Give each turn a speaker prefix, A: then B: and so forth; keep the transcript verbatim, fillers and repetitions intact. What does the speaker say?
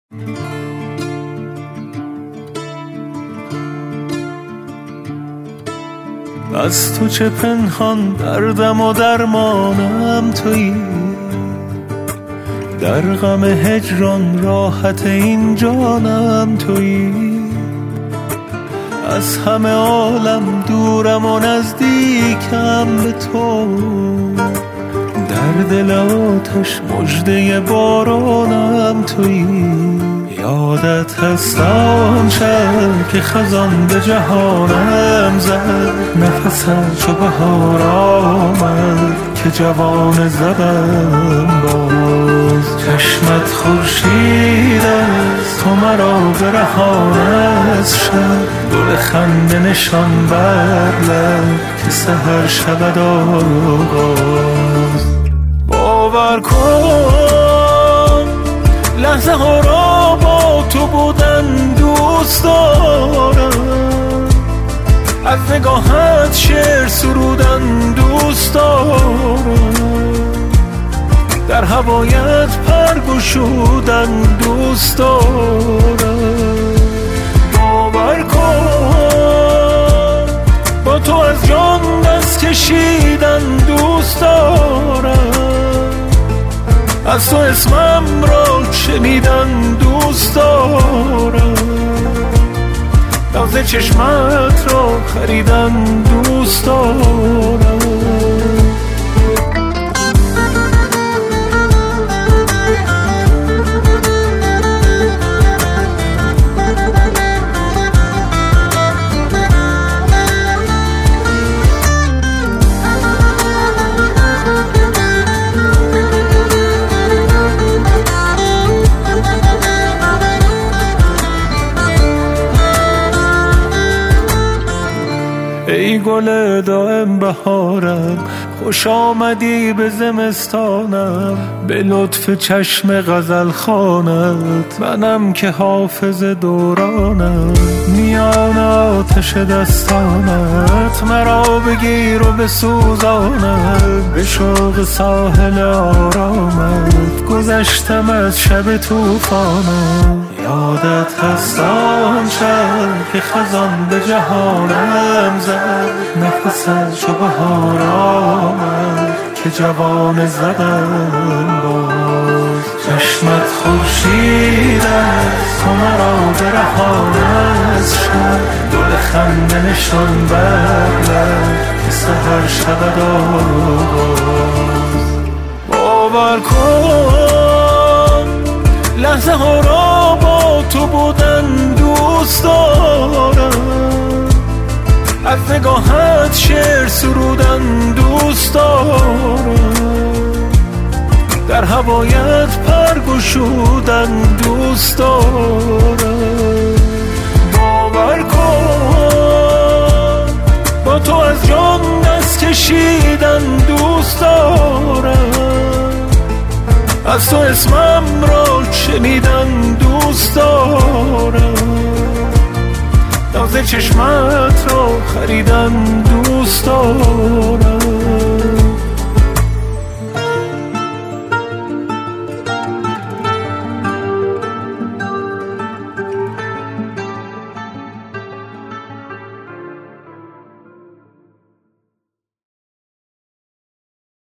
A: از تو چه پنهان دردم و درمانم تویی، در غم هجران راحت این جانم تویی. از همه عالم دورم و نزدیکم به تو، در دل آتش مژده بارانم تویی. یادت هست آن شب که خزان به جهانم زد، نفسم چو بهار آمد که جوان زدم باز. چشمت خورشید است تو مرا برهان از شب، گل خنده نشان بر لب که سحر شود آغاز. باور کن لحظه ها را با تو بودن دوست دارم، از نگاهت شعر سرودن دوست دارم، در هوایت پر گشودن دوست دارم. باور کن با تو از جان دست کشیدن دوست دارم، از تو اسمم را شنیدن دوست دارم، ناز چشمت را خریدن دوست دارم. ای گل دائم بهارم، خوش آمدی به زمستانم، به لطف چشم غزل خوانت منم که حافظ دورانم. میان آتش دستانت مرا بگیر و بسوزانت، به شوق ساحل آرامت گذشتم از شب طوفانم. یادت هست آن شب که خزان به جهانم زد، نفسش چو بهار آمد که جوان زدم باز. چشمت خورشید است تو مرا برهان از شب، گل خنده نشان بر لب که سحر شود آغاز. باور کن لحظه ها را با تو بودن دوست دارم، از نگاهت شعر سرودن دوست دارم، در هوایت پر گشودن دوست دارم. باور کن با تو از جان دست کشیدن دوست دارم، از تو اسمم را شنیدن دوست دارم، ناز چشمت را خریدن دوست دارم.